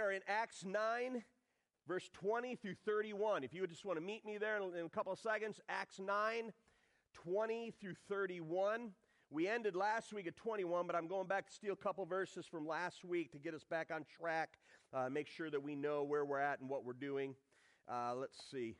are in Acts 9, verse 20 through 31. If you would just want to meet me there in a couple of seconds, Acts 9, 20 through 31. We ended last week at 21, but I'm going back to steal a couple verses from last week to get us back on track, make sure that we know where we're at and what we're doing. Let's see.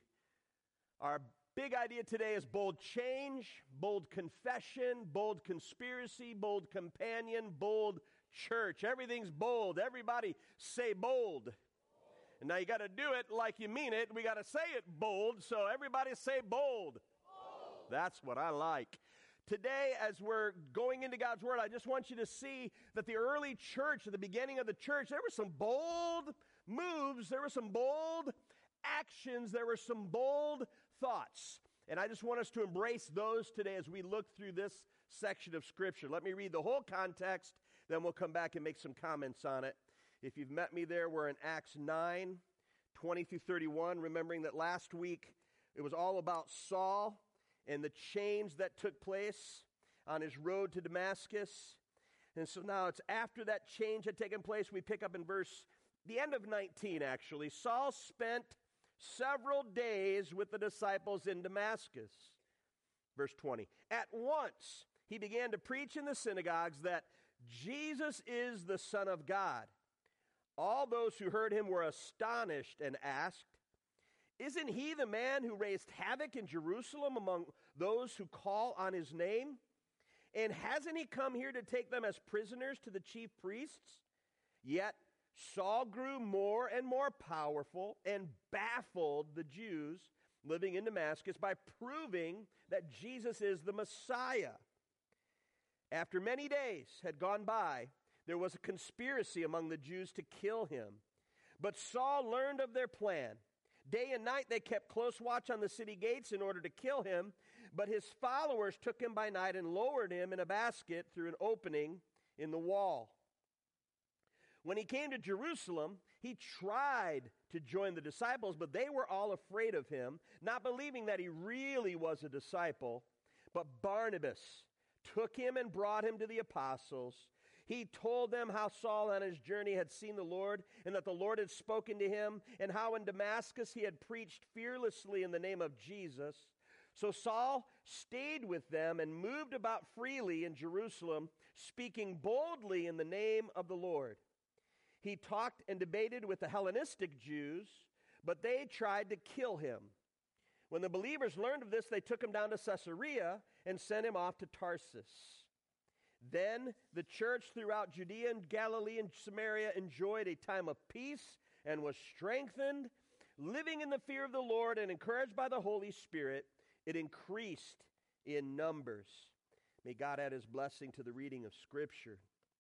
Our big idea today is bold change, bold confession, bold conspiracy, bold companion, bold church. Everything's bold. Everybody say bold. And now you got to do it like you mean it. We got to say it bold. So everybody say bold. Bold. That's what I like. Today, as we're going into God's Word, I just want you to see that the early church, at the beginning of the church, there were some bold moves. There were some bold actions. There were some bold thoughts. And I just want us to embrace those today as we look through this section of Scripture. Let me read the whole context, then we'll come back and make some comments on it. If you've met me there, we're in Acts 9, 20 through 31, remembering that last week it was all about Saul and the change that took place on his road to Damascus. And so now it's after that change had taken place, we pick up in the end of 19 actually. Saul spent several days with the disciples in Damascus. Verse 20. At once he began to preach in the synagogues that Jesus is the Son of God. All those who heard him were astonished and asked, "Isn't he the man who raised havoc in Jerusalem among those who call on his name? And hasn't he come here to take them as prisoners to the chief priests?" Yet Saul grew more and more powerful and baffled the Jews living in Damascus by proving that Jesus is the Messiah. After many days had gone by, there was a conspiracy among the Jews to kill him. But Saul learned of their plan. Day and night they kept close watch on the city gates in order to kill him. But his followers took him by night and lowered him in a basket through an opening in the wall. When he came to Jerusalem, he tried to join the disciples, but they were all afraid of him, not believing that he really was a disciple. But Barnabas took him and brought him to the apostles. He told them how Saul on his journey had seen the Lord, and that the Lord had spoken to him, and how in Damascus he had preached fearlessly in the name of Jesus. So Saul stayed with them and moved about freely in Jerusalem, speaking boldly in the name of the Lord. He talked and debated with the Hellenistic Jews, but they tried to kill him. When the believers learned of this, they took him down to Caesarea and sent him off to Tarsus. Then the church throughout Judea and Galilee and Samaria enjoyed a time of peace and was strengthened, living in the fear of the Lord and encouraged by the Holy Spirit. It increased in numbers. May God add his blessing to the reading of Scripture.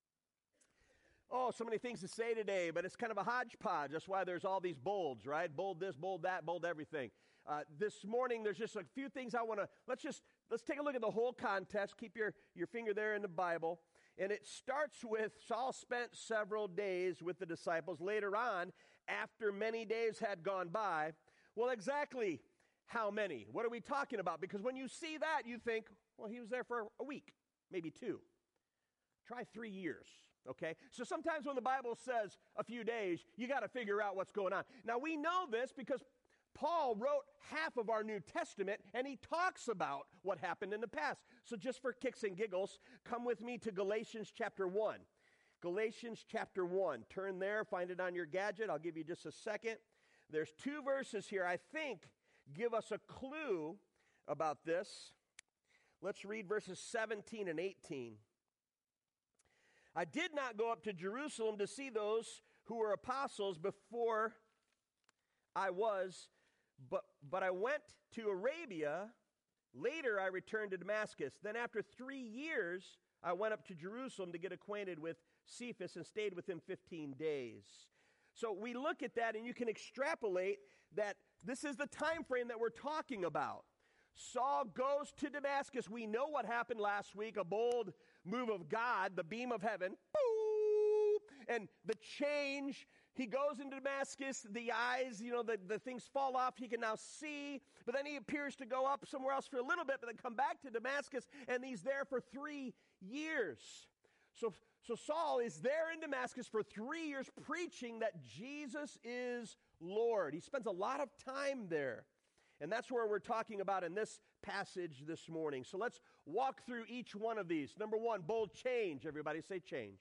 Oh, so many things to say today, but it's kind of a hodgepodge. That's why there's all these bolds, right? Bold this, bold that, bold everything. This morning, there's just a few things I want to, let's take a look at the whole context. Keep your finger there in the Bible. And it starts with Saul spent several days with the disciples. Later on, after many days had gone by, well, exactly how many? What are we talking about? Because when you see that, you think, well, he was there for a week, maybe 2. Try 3 years, okay? So sometimes when the Bible says a few days, you got to figure out what's going on. Now, we know this because Paul wrote half of our New Testament, and he talks about what happened in the past. So just for kicks and giggles, come with me to Galatians chapter 1. Galatians chapter 1. Turn there, find it on your gadget. I'll give you just a second. There's 2 verses here I think give us a clue about this. Let's read verses 17 and 18. I did not go up to Jerusalem to see those who were apostles before I was, but I went to Arabia. Later I returned to Damascus. Then after 3 years, I went up to Jerusalem to get acquainted with Cephas and stayed with him 15 days. So we look at that and you can extrapolate that this is the time frame that we're talking about. Saul goes to Damascus. We know what happened last week, a bold move of God, the beam of heaven. Boom! And the change, he goes into Damascus, the eyes, the things fall off, he can now see. But then he appears to go up somewhere else for a little bit, but then come back to Damascus, and he's there for 3 years. So So Saul is there in Damascus for 3 years preaching that Jesus is Lord. He spends a lot of time there. And that's where we're talking about in this passage this morning. So let's walk through each one of these. Number one, bold change. Everybody say change.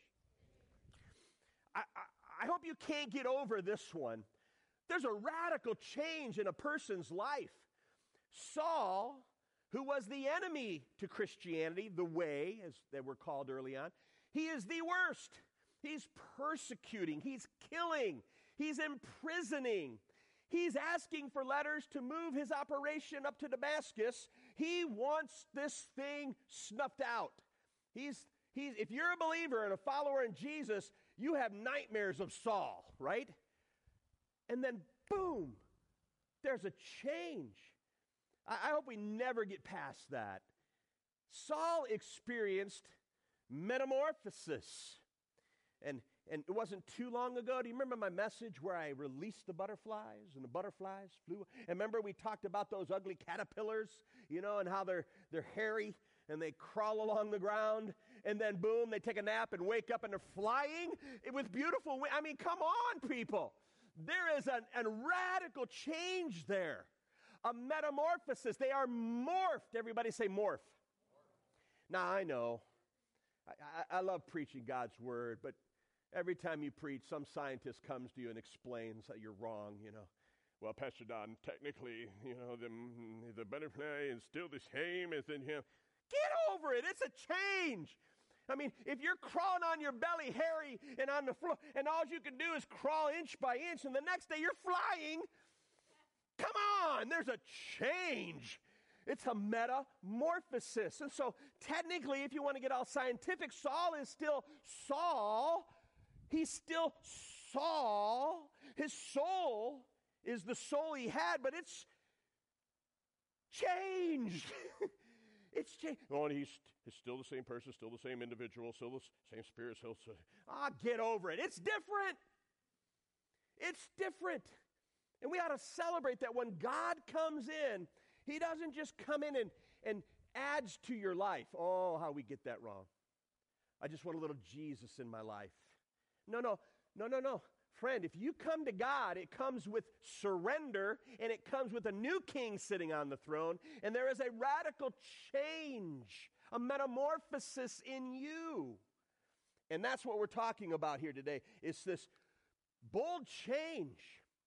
I hope you can't get over this one. There's a radical change in a person's life. Saul, who was the enemy to Christianity, the way, as they were called early on, he is the worst. He's persecuting. He's killing. He's imprisoning. He's asking for letters to move his operation up to Damascus. He wants this thing snuffed out. If you're a believer and a follower in Jesus, you have nightmares of Saul, right? And then, boom, there's a change. I hope we never get past that. Saul experienced metamorphosis. And it wasn't too long ago. Do you remember my message where I released the butterflies and the butterflies flew? And remember we talked about those ugly caterpillars, and how they're hairy and they crawl along the ground and then boom, they take a nap and wake up and they're flying with beautiful wings. I mean, come on, people. There is a radical change there, a metamorphosis. They are morphed. Everybody say morph. Now, I know. I love preaching God's word, but every time you preach, some scientist comes to you and explains that you're wrong, Well, Pastor Don, technically, the butterfly is still the same as in him. Get over it. It's a change. I mean, if you're crawling on your belly, hairy, and on the floor, and all you can do is crawl inch by inch, and the next day you're flying, come on, there's a change. It's a metamorphosis. And so technically, if you want to get all scientific, Saul is still Saul. He's still Saul. His soul is the soul he had, but it's changed. It's changed. Oh, and he's still the same person, still the same individual, still the same spirit. Get over it. It's different. It's different. And we ought to celebrate that when God comes in, he doesn't just come in and adds to your life. Oh, how we get that wrong. I just want a little Jesus in my life. No. Friend, if you come to God, it comes with surrender, and it comes with a new king sitting on the throne, and there is a radical change, a metamorphosis in you. And that's what we're talking about here today. It's this bold change.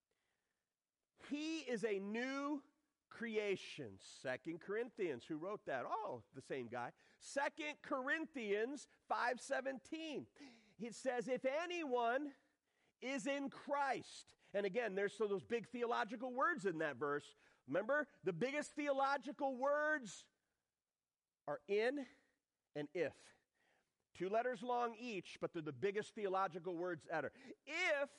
He is a new creation. 2 Corinthians, who wrote that? Oh, the same guy. 2 Corinthians 5:17. It says, if anyone is in Christ. And again, there's those big theological words in that verse. Remember, the biggest theological words are in and if. 2 letters long each, but they're the biggest theological words ever. If,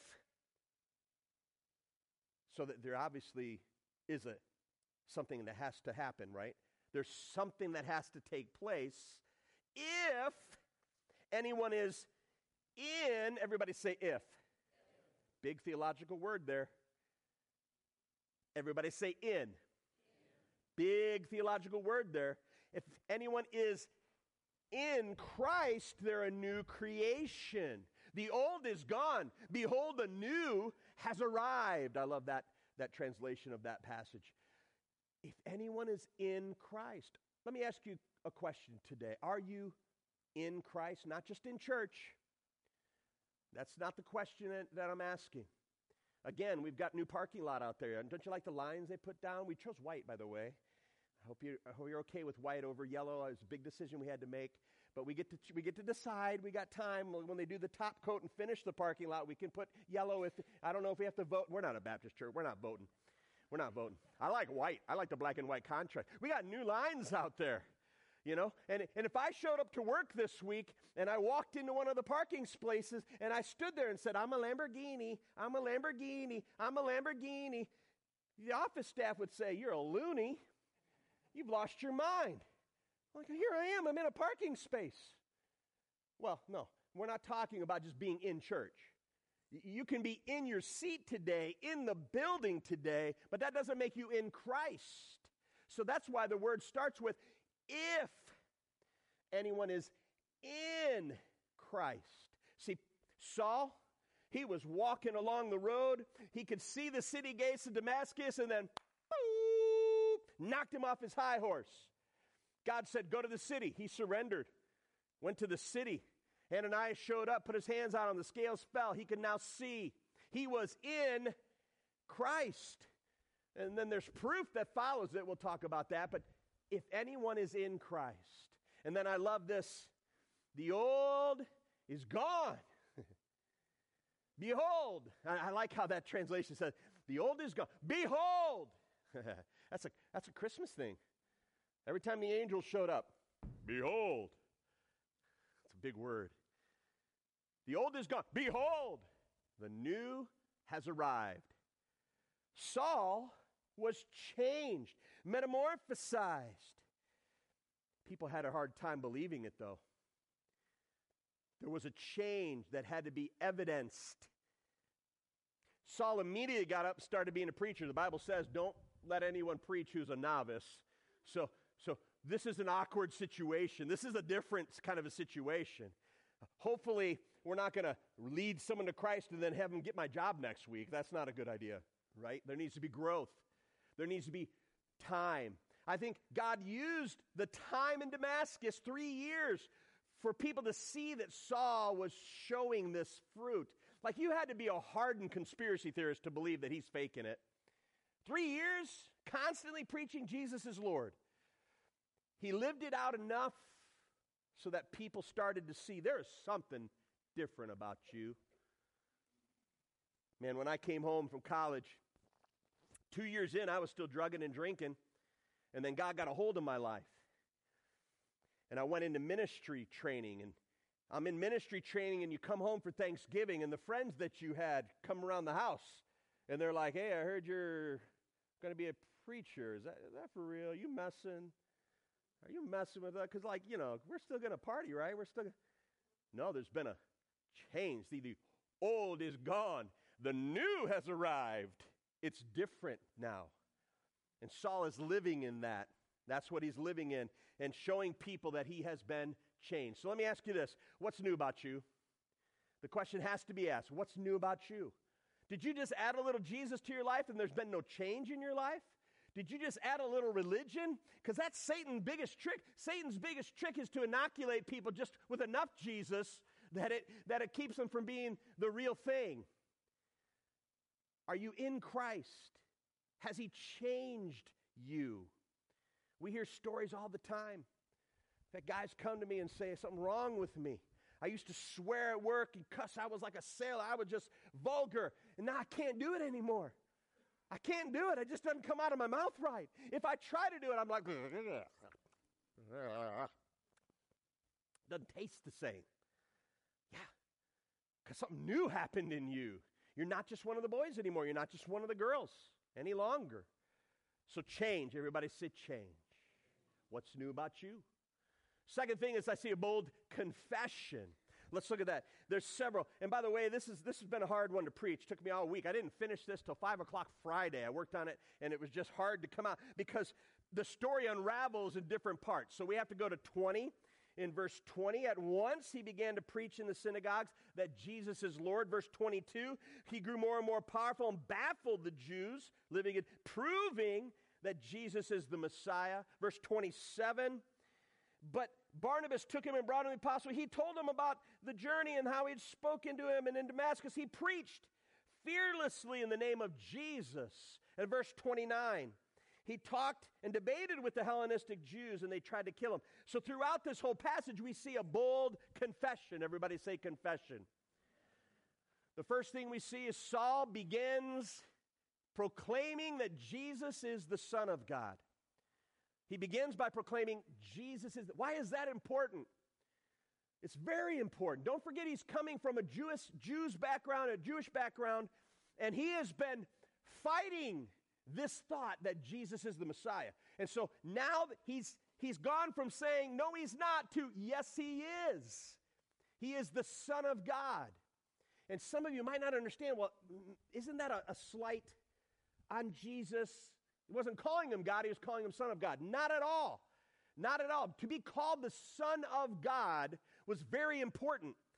so that there obviously is something that has to happen, right? There's something that has to take place. If anyone is in, everybody say if. Big theological word there. Everybody say in. Big theological word there. If anyone is in Christ, they're a new creation. The old is gone. Behold, the new has arrived. I love that translation of that passage. If anyone is in Christ. Let me ask you a question today. Are you in Christ? Not just in church. That's not the question that I'm asking. Again, we've got new parking lot out there. And don't you like the lines they put down? We chose white, by the way. I hope you're okay with white over yellow. It was a big decision we had to make. But we get to decide. We got time. When they do the top coat and finish the parking lot, we can put yellow. I don't know if we have to vote. We're not a Baptist church. We're not voting. We're not voting. I like white. I like the black and white contrast. We got new lines out there. And if I showed up to work this week and I walked into one of the parking spaces and I stood there and said, I'm a Lamborghini, I'm a Lamborghini, I'm a Lamborghini, the office staff would say, you're a loony. You've lost your mind. I'm like, here I am. I'm in a parking space. Well, no, we're not talking about just being in church. You can be in your seat today, in the building today, but that doesn't make you in Christ. So that's why the word starts with, if anyone is in Christ. See, Saul, he was walking along the road. He could see the city gates of Damascus, and then boop, knocked him off his high horse. God said, go to the city. He surrendered, went to the city. Ananias showed up, put his hands out on the scales, fell. He could now see. He was in Christ. And then there's proof that follows it. We'll talk about that. But if anyone is in Christ. And then I love this. The old is gone. Behold. I like how that translation says, the old is gone. Behold. That's a Christmas thing. Every time the angels showed up, behold. It's a big word. The old is gone. Behold, the new has arrived. Saul was changed, metamorphosized. People had a hard time believing it, though. There was a change that had to be evidenced. Saul immediately got up and started being a preacher. The Bible says, don't let anyone preach who's a novice. So this is an awkward situation. This is a different kind of a situation. Hopefully, we're not going to lead someone to Christ and then have them get my job next week. That's not a good idea, right? There needs to be growth. There needs to be time. I think God used the time in Damascus, 3 years, for people to see that Saul was showing this fruit. Like, you had to be a hardened conspiracy theorist to believe that he's faking it. 3 years, constantly preaching Jesus is Lord. He lived it out enough so that people started to see there is something different about you. Man, when I came home from college, 2 years in, I was still drugging and drinking, and then God got a hold of my life. And I went into ministry training, and I'm in ministry training, and you come home for Thanksgiving, and the friends that you had come around the house, and they're like, hey, I heard you're going to be a preacher. Is that for real? You messing? Are you messing with that? Because, we're still going to party, right? No, there's been a change. See, the old is gone. The new has arrived. It's different now. And Saul is living in that. That's what he's living in, and showing people that he has been changed. So let me ask you this. What's new about you? The question has to be asked. What's new about you? Did you just add a little Jesus to your life and there's been no change in your life? Did you just add a little religion? Because that's Satan's biggest trick. Satan's biggest trick is to inoculate people just with enough Jesus that it keeps them from being the real thing. Are you in Christ? Has he changed you? We hear stories all the time that guys come to me and say, something wrong with me. I used to swear at work and cuss. I was like a sailor. I was just vulgar. And now I can't do it anymore. I can't do it. It just doesn't come out of my mouth right. If I try to do it, I'm like, doesn't taste the same. Yeah, because something new happened in you. You're not just one of the boys anymore. You're not just one of the girls any longer. So change. Everybody say change. What's new about you? Second thing is I see a bold confession. Let's look at that. There's several. And by the way, this has been a hard one to preach. It took me all week. I didn't finish this till 5 o'clock Friday. I worked on it, and it was just hard to come out because the story unravels in different parts. So we have to go to 20. In verse 20, at once he began to preach in the synagogues that Jesus is Lord. Verse 22, he grew more and more powerful and baffled the Jews, living it, proving that Jesus is the Messiah. Verse 27, but Barnabas took him and brought him to the apostle. He told him about the journey and how he'd spoken to him. And in Damascus, he preached fearlessly in the name of Jesus. And verse 29, he talked and debated with the Hellenistic Jews, and they tried to kill him. So throughout this whole passage, we see a bold confession. Everybody say confession. The first thing we see is Saul begins proclaiming that Jesus is the Son of God. He begins by proclaiming Jesus is. Why is that important? It's very important. Don't forget he's coming from a Jewish background, and he has been fighting this thought that Jesus is the Messiah. And so now he's gone from saying, no, he's not, to yes, he is. He is the Son of God. And some of you might not understand, well, isn't that a slight on Jesus? He wasn't calling him God, he was calling him Son of God. Not at all. Not at all. To be called the Son of God was very important.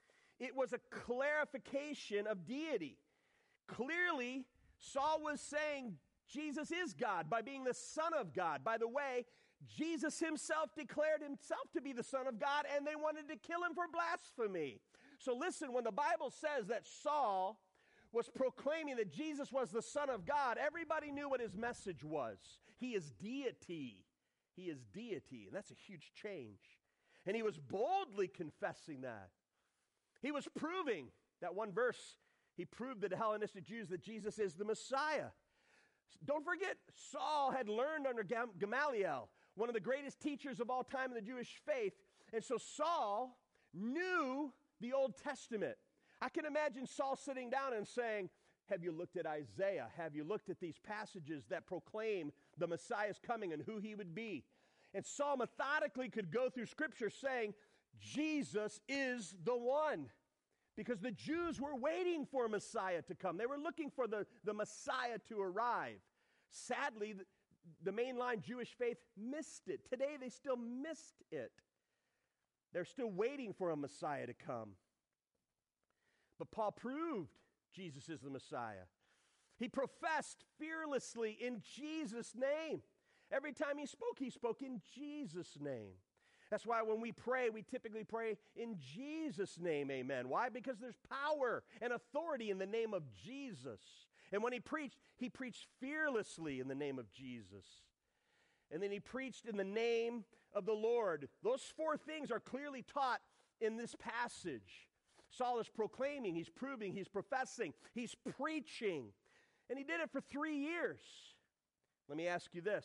it was a clarification of deity. Clearly, Saul was saying Jesus is God by being the Son of God. By the way, Jesus himself declared himself to be the Son of God, and they wanted to kill him for blasphemy. So listen, when the Bible says that Saul was proclaiming that Jesus was the Son of God, everybody knew what his message was. He is deity. He is deity, and that's a huge change. And he was boldly confessing that. He was proving, that one verse, he proved to the Hellenistic Jews that Jesus is the Messiah. Don't forget, Saul had learned under Gamaliel, one of the greatest teachers of all time in the Jewish faith. And so Saul knew the Old Testament. I can imagine Saul sitting down and saying, have you looked at Isaiah? Have you looked at these passages that proclaim the Messiah's coming and who he would be? And Saul methodically could go through Scripture saying, Jesus is the one. Because the Jews were waiting for Messiah to come. They were looking for the Messiah to arrive. Sadly, the mainline Jewish faith missed it. Today, they still missed it. They're still waiting for a Messiah to come. But Paul proved Jesus is the Messiah. He professed fearlessly in Jesus' name. Every time he spoke in Jesus' name. That's why when we pray, we typically pray in Jesus' name, amen. Why? Because there's power and authority in the name of Jesus. And when he preached fearlessly in the name of Jesus. And then he preached in the name of the Lord. Those four things are clearly taught in this passage. Saul is proclaiming, he's proving, he's professing, he's preaching. And he did it for 3 years. Let me ask you this.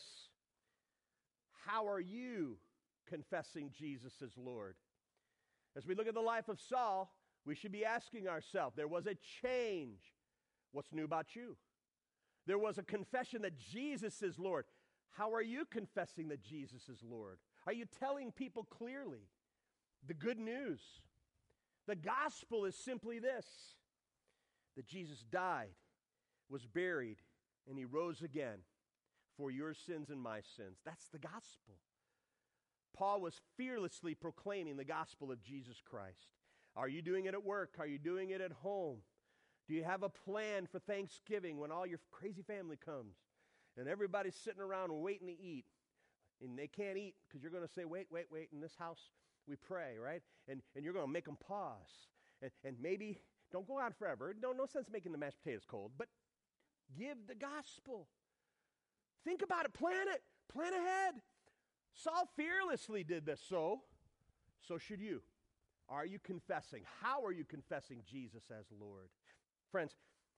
How are you confessing Jesus as Lord? As we look at the life of Saul, we should be asking ourselves, there was a change. What's new about you? There was a confession that Jesus is Lord. How are you confessing that Jesus is Lord? Are you telling people clearly the good news? The gospel is simply this, that Jesus died, was buried, and he rose again for your sins and my sins. That's the gospel. Paul was fearlessly proclaiming the gospel of Jesus Christ. Are you doing it at work? Are you doing it at home? Do you have a plan for Thanksgiving when all your crazy family comes and everybody's sitting around waiting to eat? And they can't eat because you're going to say, wait. In this house, we pray, right? And you're going to make them pause. And maybe, don't go on forever. No sense making the mashed potatoes cold, but give the gospel. Think about it. Plan it. Plan ahead. Saul fearlessly did this, so should you. Are you confessing? How are you confessing Jesus as Lord? Friends,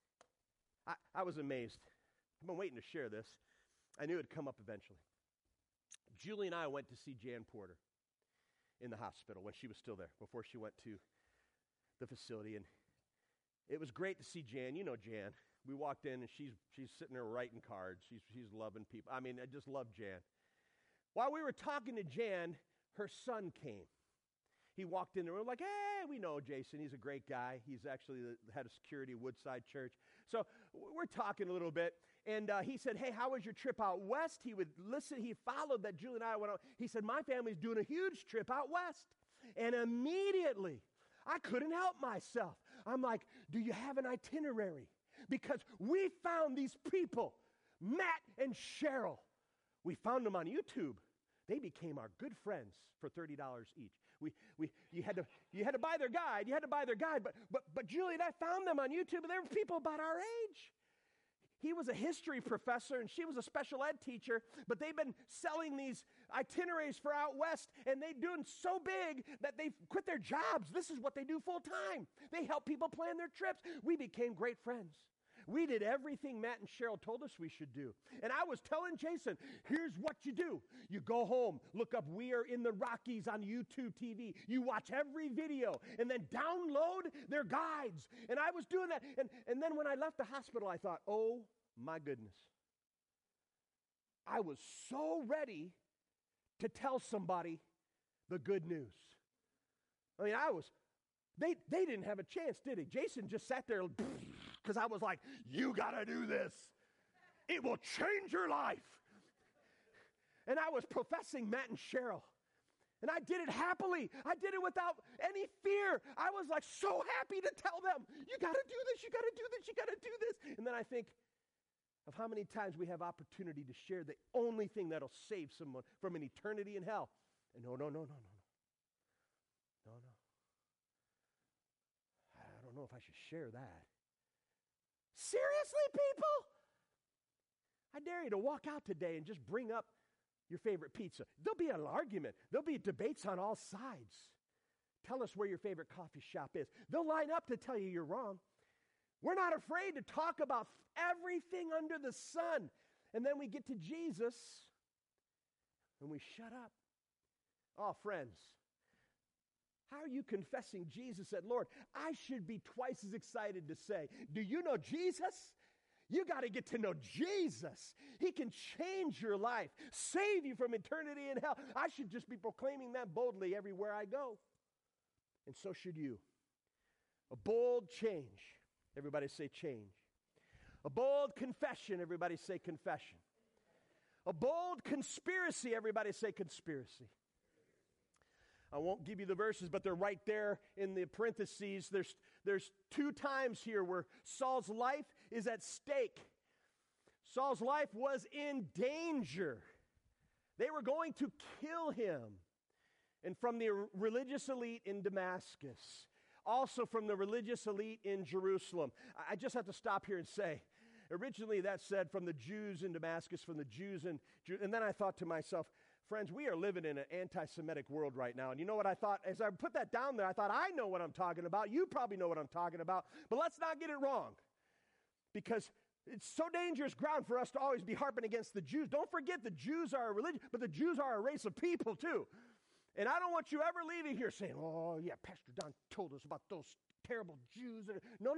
I was amazed. I've been waiting to share this. I knew it would come up eventually. Julie and I went to see Jan Porter in the hospital when she was still there, before she went to the facility. And it was great to see Jan. You know Jan. We walked in, and she's sitting there writing cards. She's loving people. I mean, I just love Jan. While we were talking to Jan, her son came. He walked in the room like, hey, we know Jason. He's a great guy. He's actually the head of security at Woodside Church. So we're talking a little bit. And he said, hey, how was your trip out west? He would listen. He followed that Julie and I went out. He said, my family's doing a huge trip out west. And immediately, I couldn't help myself. I'm like, do you have an itinerary? Because we found these people, Matt and Cheryl. We found them on YouTube. They became our good friends for $30 each. You had to buy their guide. You had to buy their guide. But Julie and I found them on YouTube, and they were people about our age. He was a history professor, and she was a special ed teacher, but they've been selling these itineraries for out west, and they're doing so big that they've quit their jobs. This is what they do full time. They help people plan their trips. We became great friends. We did everything Matt and Cheryl told us we should do. And I was telling Jason, here's what you do. You go home, look up We Are in the Rockies on YouTube TV. You watch every video and then download their guides. And I was doing that. And then when I left the hospital, I thought, oh my goodness. I was so ready to tell somebody the good news. I mean, they didn't have a chance, did they? Jason just sat there because I was like, you got to do this. It will change your life. And I was professing Matt and Cheryl. And I did it happily. I did it without any fear. I was like so happy to tell them, you got to do this, you got to do this, you got to do this. And then I think of how many times we have opportunity to share the only thing that'll save someone from an eternity in hell. And no. I don't know if I should share that. Seriously, people? I dare you to walk out today and just bring up your favorite pizza. There'll be an argument. There'll be debates on all sides. Tell us where your favorite coffee shop is. They'll line up to tell you you're wrong. We're not afraid to talk about everything under the sun. And then we get to Jesus and we shut up. Oh, friends, how are you confessing Jesus as Lord? I should be twice as excited to say, do you know Jesus? You got to get to know Jesus. He can change your life, save you from eternity in hell. I should just be proclaiming that boldly everywhere I go. And so should you. A bold change. Everybody say change. A bold confession. Everybody say confession. A bold conspiracy. Everybody say conspiracy. I won't give you the verses, but they're right there in the parentheses. There's 2 times here where Saul's life is at stake. Saul's life was in danger. They were going to kill him. And from the religious elite in Damascus, also from the religious elite in Jerusalem. I just have to stop here and say, originally that said from the Jews in Damascus, from the Jews in and then I thought to myself, friends, we are living in an anti-Semitic world right now. And you know what I thought? As I put that down there, I thought, I know what I'm talking about. You probably know what I'm talking about. But let's not get it wrong. Because it's so dangerous ground for us to always be harping against the Jews. Don't forget the Jews are a religion, but the Jews are a race of people too. And I don't want you ever leaving here saying, oh, yeah, Pastor Don told us about those terrible Jews. No.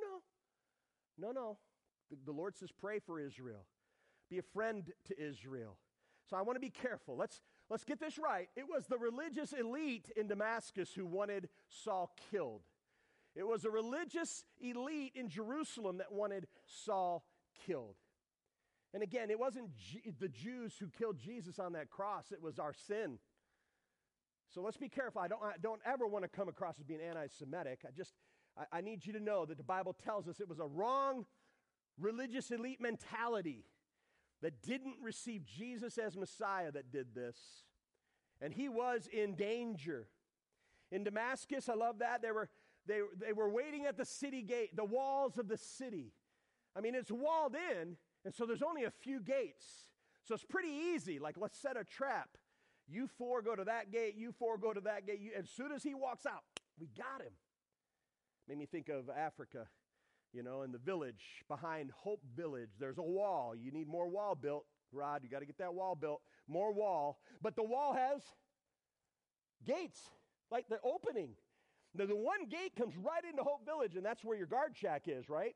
The Lord says pray for Israel. Be a friend to Israel. So I want to be careful. Let's get this right. It was the religious elite in Damascus who wanted Saul killed. It was a religious elite in Jerusalem that wanted Saul killed. And again, it wasn't the Jews who killed Jesus on that cross. It was our sin. So let's be careful. I don't ever want to come across as being anti-Semitic. I need you to know that the Bible tells us it was a wrong religious elite mentality that didn't receive Jesus as Messiah that did this. And he was in danger. In Damascus, I love that, they were waiting at the city gate, the walls of the city. I mean, it's walled in, and so there's only a few gates. So it's pretty easy. Like, let's set a trap. You 4 go to that gate, you 4 go to that gate. As soon as he walks out, we got him. Made me think of Africa. You know, in the village, behind Hope Village, there's a wall. You need more wall built. Rod, you got to get that wall built. More wall. But the wall has gates, like the opening. Now, the one gate comes right into Hope Village, and that's where your guard shack is, right?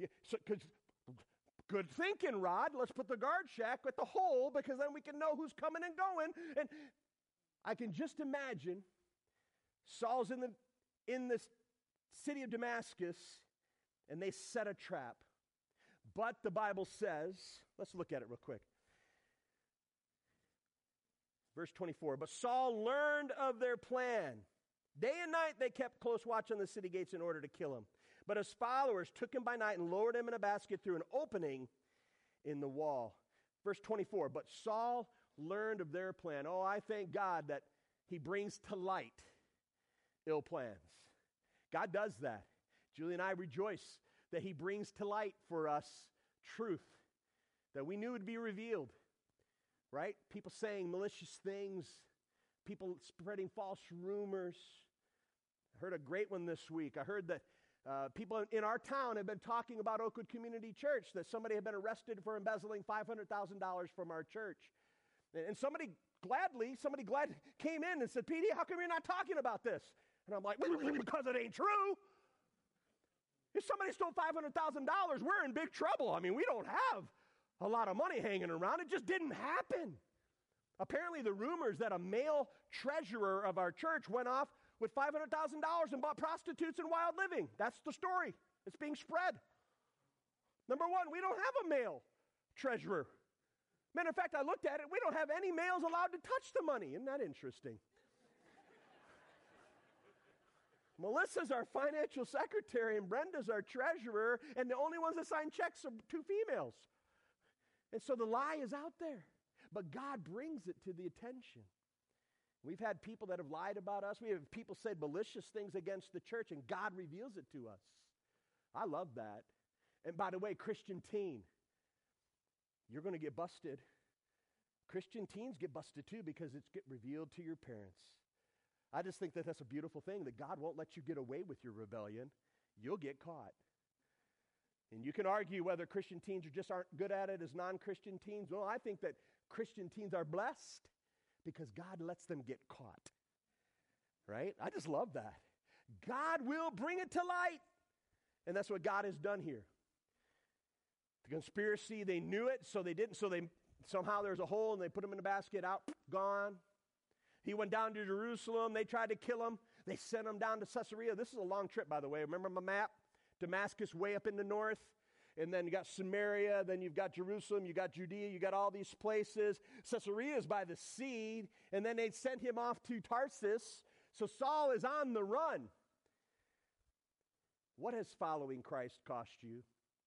Good thinking, Rod. Let's put the guard shack with the hole, because then we can know who's coming and going. And I can just imagine Saul's in the city of Damascus, and they set a trap. But the Bible says, let's look at it real quick. Verse 24, but Saul learned of their plan. Day and night they kept close watch on the city gates in order to kill him. But his followers took him by night and lowered him in a basket through an opening in the wall. Verse 24, but Saul learned of their plan. Oh, I thank God that he brings to light ill plans. God does that. Julie and I rejoice that he brings to light for us truth that we knew would be revealed, right? People saying malicious things, people spreading false rumors. I heard a great one this week. I heard that people in our town have been talking about Oakwood Community Church, that somebody had been arrested for embezzling $500,000 from our church. And somebody glad came in and said, Petey, how come you're not talking about this? And I'm like, because it ain't true. If somebody stole $500,000, we're in big trouble. I mean, we don't have a lot of money hanging around. It just didn't happen. Apparently, the rumors that a male treasurer of our church went off with $500,000 and bought prostitutes and wild living. That's the story. It's being spread. Number one, we don't have a male treasurer. Matter of fact, I looked at it. We don't have any males allowed to touch the money. Isn't that interesting? Melissa's our financial secretary and Brenda's our treasurer, and the only ones that sign checks are two females. And so the lie is out there, but God brings it to the attention. We've had people that have lied about us. We have people said malicious things against the church, and God reveals it to us. I love that. And by the way, Christian teen, you're going to get busted. Christian teens get busted too because it's get revealed to your parents. I just think that that's a beautiful thing, that God won't let you get away with your rebellion. You'll get caught. And you can argue whether Christian teens just aren't good at it as non-Christian teens. Well, I think that Christian teens are blessed because God lets them get caught. Right? I just love that. God will bring it to light. And that's what God has done here. The conspiracy, they knew it, so they didn't. So they somehow there's a hole, and they put him in a basket, out, gone. He went down to Jerusalem. They tried to kill him. They sent him down to Caesarea. This is a long trip, by the way. Remember my map? Damascus way up in the north. And then you got Samaria. Then you've got Jerusalem. You got Judea. You got all these places. Caesarea is by the sea. And then they sent him off to Tarsus. So Saul is on the run. What has following Christ cost you?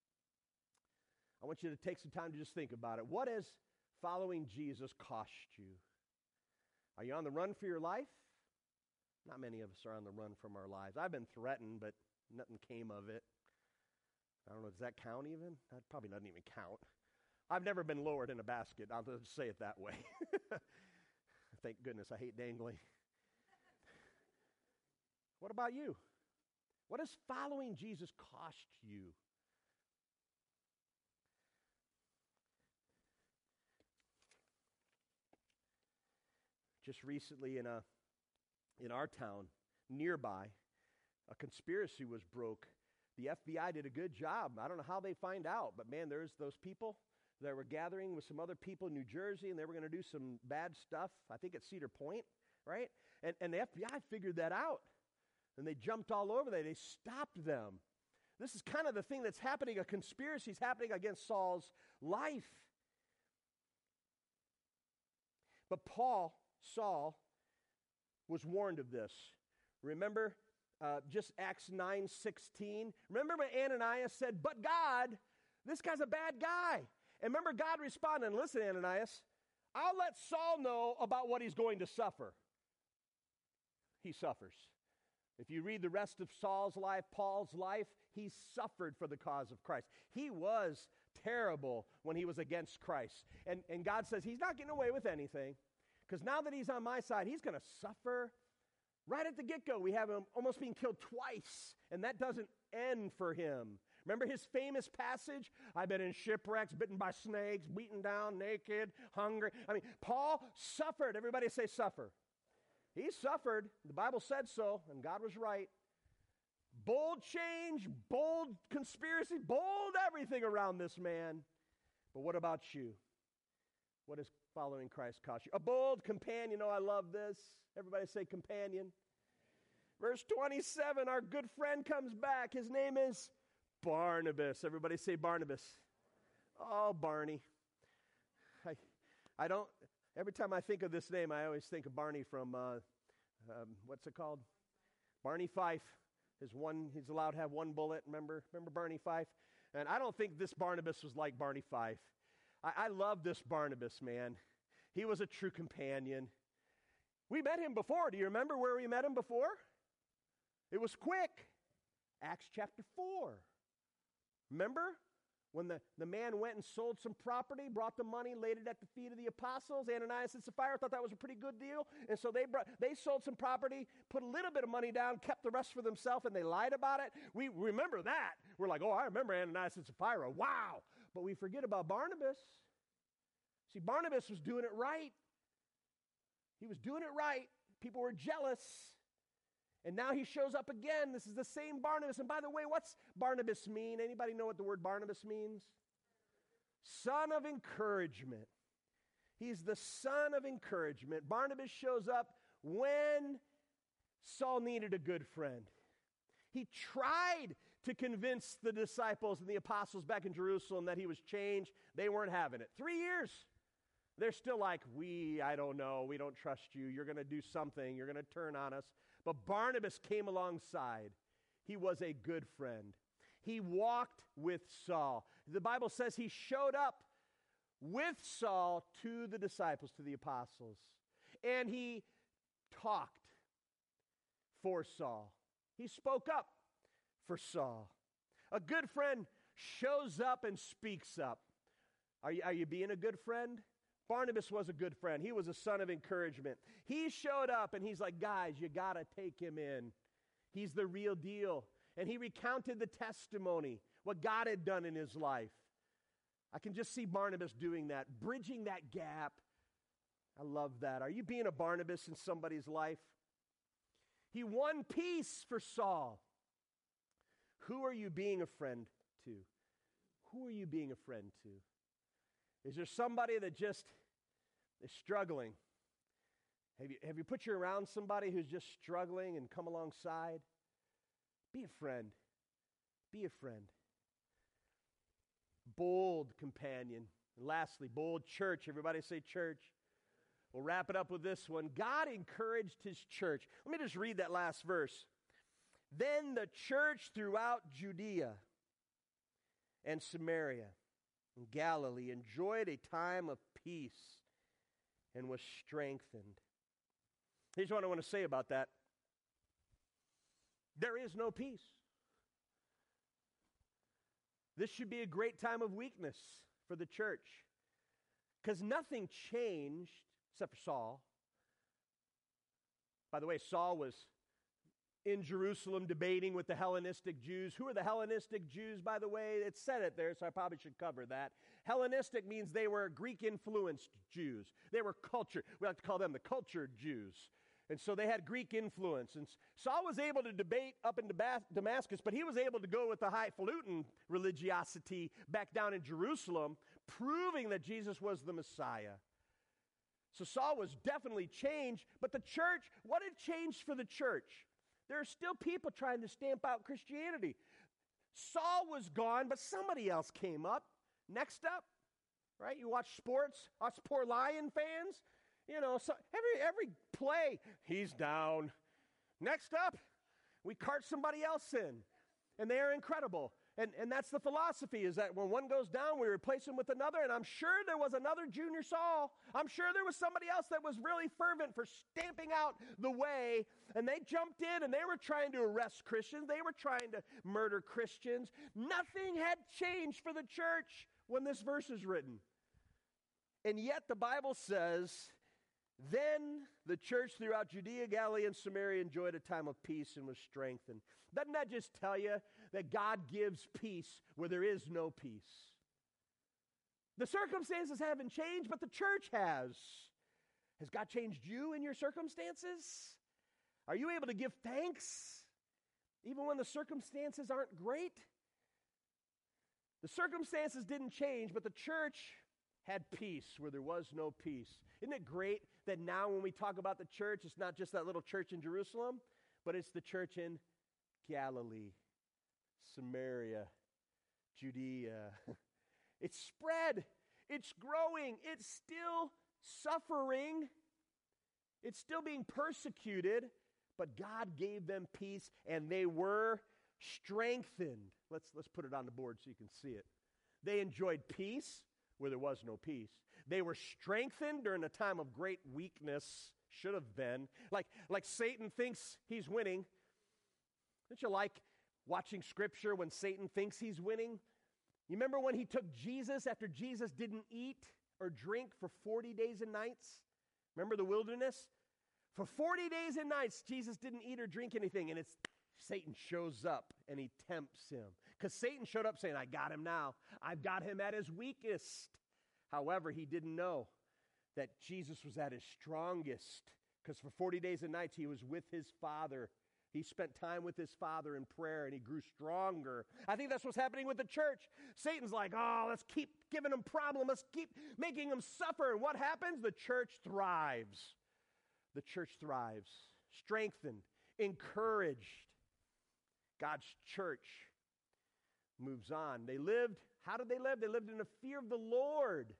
I want you to take some time to just think about it. What has following Jesus cost you? Are you on the run for your life? Not many of us are on the run from our lives. I've been threatened, but nothing came of it. I don't know, does that count even? That probably doesn't even count. I've never been lowered in a basket. I'll just say it that way. Thank goodness, I hate dangling. What about you? What does following Jesus cost you? Just recently in our town, nearby, a conspiracy was broke. The FBI did a good job. I don't know how they find out, but man, there's those people that were gathering with some other people in New Jersey, and they were going to do some bad stuff, I think at Cedar Point, right? And the FBI figured that out, and they jumped all over there. They stopped them. This is kind of the thing that's happening. A conspiracy is happening against Saul's life. But Saul was warned of this. Remember just Acts 9:16? Remember when Ananias said, but God, this guy's a bad guy. And remember God responded, listen, Ananias, I'll let Saul know about what he's going to suffer. He suffers. If you read the rest of Saul's life, Paul's life, he suffered for the cause of Christ. He was terrible when he was against Christ. And God says he's not getting away with anything. Because now that he's on my side, he's going to suffer. Right at the get-go, we have him almost being killed twice, and that doesn't end for him. Remember his famous passage? I've been in shipwrecks, bitten by snakes, beaten down, naked, hungry. I mean, Paul suffered. Everybody say suffer. He suffered. The Bible said so, and God was right. Bold change, bold conspiracy, bold everything around this man. But what about you? What does following Christ cost you? A bold companion. Oh, I love this. Everybody say companion. Verse 27, our good friend comes back. His name is Barnabas. Everybody say Barnabas. Oh, Barney. I don't, every time I think of this name, I always think of Barney from, what's it called? Barney Fife. He's allowed to have one bullet, remember Barney Fife? And I don't think this Barnabas was like Barney Fife. I love this Barnabas, man. He was a true companion. We met him before. Do you remember where we met him before? It was quick. Acts chapter 4. Remember? When the man went and sold some property, brought the money, laid it at the feet of the apostles. Ananias and Sapphira thought that was a pretty good deal. And so they sold some property, put a little bit of money down, kept the rest for themselves, and they lied about it. We remember that. We're like, oh, I remember Ananias and Sapphira. Wow. But we forget about Barnabas. See, Barnabas was doing it right. He was doing it right. People were jealous. And now he shows up again. This is the same Barnabas. And by the way, what's Barnabas mean? Anybody know what the word Barnabas means? Son of encouragement. He's the son of encouragement. Barnabas shows up when Saul needed a good friend. He tried to convince the disciples and the apostles back in Jerusalem that he was changed. They weren't having it. 3 years. They're still like, I don't know. We don't trust you. You're going to do something. You're going to turn on us. But Barnabas came alongside. He was a good friend. He walked with Saul. The Bible says he showed up with Saul to the disciples, to the apostles. And he talked for Saul. He spoke up for Saul. A good friend shows up and speaks up. Are you being a good friend? Barnabas was a good friend. He was a son of encouragement. He showed up and he's like, guys, you got to take him in. He's the real deal. And he recounted the testimony, what God had done in his life. I can just see Barnabas doing that, bridging that gap. I love that. Are you being a Barnabas in somebody's life? He won peace for Saul. Who are you being a friend to? Who are you being a friend to? Is there somebody that just is struggling? Have you put you around somebody who's just struggling and come alongside? Be a friend. Be a friend. Bold companion. And lastly, bold church. Everybody say church. We'll wrap it up with this one. God encouraged his church. Let me just read that last verse. Then the church throughout Judea and Samaria and Galilee enjoyed a time of peace and was strengthened. Here's what I want to say about that. There is no peace. This should be a great time of weakness for the church because nothing changed except for Saul. By the way, Saul was in Jerusalem debating with the Hellenistic Jews. Who are the Hellenistic Jews, by the way? It said it there, so I probably should cover that. Hellenistic means they were Greek-influenced Jews. They were cultured. We like to call them the cultured Jews. And so they had Greek influence. And Saul was able to debate up in Damascus, but he was able to go with the highfalutin religiosity back down in Jerusalem, proving that Jesus was the Messiah. So Saul was definitely changed, but the church, what had changed for the church? There are still people trying to stamp out Christianity. Saul was gone, but somebody else came up. Next up, right? You watch sports, us poor Lion fans. You know, so every play, he's down. Next up, we cart somebody else in. And they are incredible. And that's the philosophy, is that when one goes down, we replace him with another. And I'm sure there was another junior Saul. I'm sure there was somebody else that was really fervent for stamping out the way. And they jumped in and they were trying to arrest Christians. They were trying to murder Christians. Nothing had changed for the church when this verse is written. And yet the Bible says, then the church throughout Judea, Galilee, and Samaria enjoyed a time of peace and was strengthened. Doesn't that just tell you that God gives peace where there is no peace? The circumstances haven't changed, but the church has. Has God changed you in your circumstances? Are you able to give thanks even when the circumstances aren't great? The circumstances didn't change, but the church had peace where there was no peace. Isn't it great that now when we talk about the church, it's not just that little church in Jerusalem, but it's the church in Galilee, Samaria, Judea. It's spread. It's growing. It's still suffering. It's still being persecuted, but God gave them peace and they were strengthened. Let's put it on the board so you can see it. They enjoyed peace where there was no peace. They were strengthened during a time of great weakness, should have been. Like Satan thinks he's winning. Don't you like watching Scripture when Satan thinks he's winning? You remember when he took Jesus after Jesus didn't eat or drink for 40 days and nights? Remember the wilderness? For 40 days and nights, Jesus didn't eat or drink anything, and Satan shows up and he tempts him. Because Satan showed up saying, I got him now. I've got him at his weakest. However, he didn't know that Jesus was at his strongest. Because for 40 days and nights, he was with his Father. He spent time with his Father in prayer, and he grew stronger. I think that's what's happening with the church. Satan's like, let's keep giving him problems. Let's keep making him suffer. And what happens? The church thrives. The church thrives. Strengthened. Encouraged. God's church moves on. They lived, how did they live? They lived in the fear of the Lord.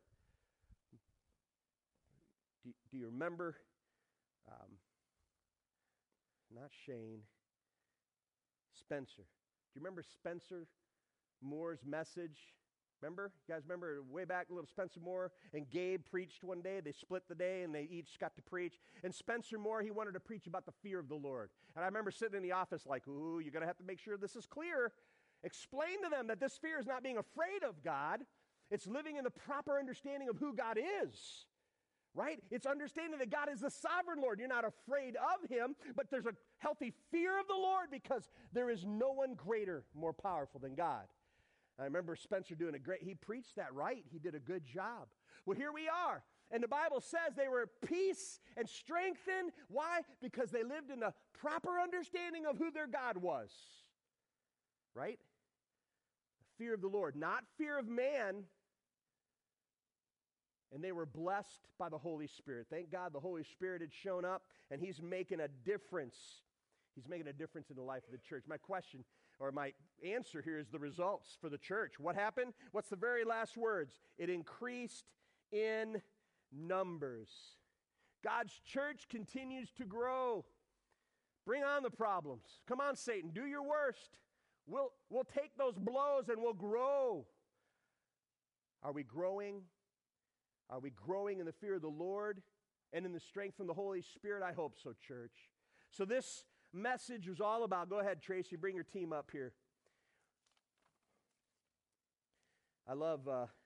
Do you remember not Shane, Spencer. Do you remember Spencer Moore's message? Remember? You guys remember way back, little Spencer Moore and Gabe preached one day. They split the day and they each got to preach. And Spencer Moore, he wanted to preach about the fear of the Lord. And I remember sitting in the office like, ooh, you're going to have to make sure this is clear. Explain to them that this fear is not being afraid of God. It's living in the proper understanding of who God is. Right? It's understanding that God is the sovereign Lord. You're not afraid of him, but there's a healthy fear of the Lord because there is no one greater, more powerful than God. I remember Spencer doing he preached that right. He did a good job. Well, here we are. And the Bible says they were at peace and strengthened. Why? Because they lived in the proper understanding of who their God was. Right? The fear of the Lord, not fear of man. And they were blessed by the Holy Spirit. Thank God the Holy Spirit had shown up, and he's making a difference. He's making a difference in the life of the church. My question, or my answer here, is the results for the church. What happened? What's the very last words? It increased in numbers. God's church continues to grow. Bring on the problems. Come on, Satan, do your worst. We'll take those blows and we'll grow. Are we growing? Are we growing in the fear of the Lord and in the strength from the Holy Spirit? I hope so, church. So this message was all about, go ahead, Tracy, bring your team up here. I love,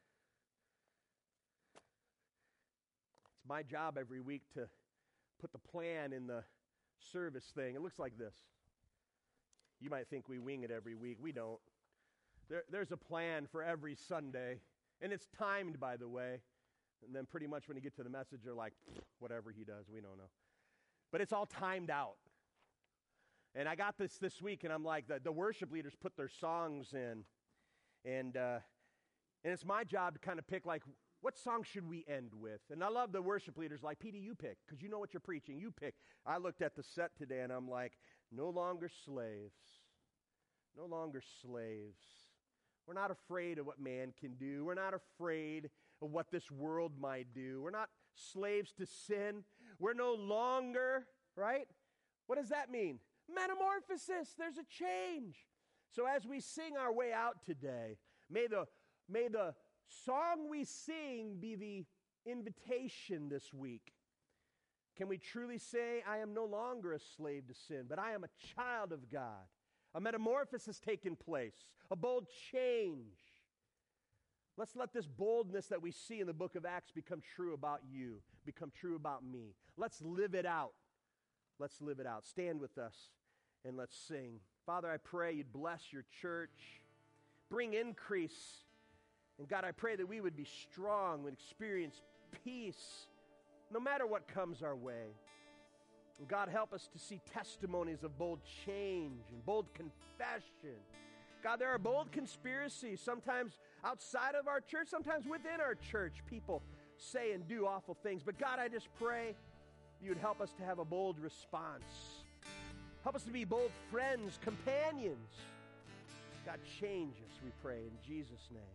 it's my job every week to put the plan in the service thing. It looks like this. You might think we wing it every week. We don't. There's a plan for every Sunday, and it's timed, by the way. And then pretty much when you get to the message, you're like, whatever he does, we don't know. But it's all timed out. And I got this week, and I'm like, the worship leaders put their songs in. And it's my job to kind of pick, like, what song should we end with? And I love the worship leaders like, Petey, you pick, because you know what you're preaching. You pick. I looked at the set today, and I'm like, no longer slaves. No longer slaves. We're not afraid of what man can do. We're not afraid of what this world might do. We're not slaves to sin. We're no longer, right? What does that mean? Metamorphosis. There's a change. So as we sing our way out today, may the song we sing be the invitation this week. Can we truly say, I am no longer a slave to sin, but I am a child of God? A metamorphosis has taken place, a bold change. Let's let this boldness that we see in the book of Acts become true about you, become true about me. Let's live it out. Let's live it out. Stand with us and let's sing. Father, I pray you'd bless your church. Bring increase. And God, I pray that we would be strong, would experience peace, no matter what comes our way. And God, help us to see testimonies of bold change and bold confession. God, there are bold conspiracies, sometimes outside of our church, sometimes within our church. People say and do awful things. But God, I just pray you would help us to have a bold response. Help us to be bold friends, companions. God, change us, we pray, in Jesus' name.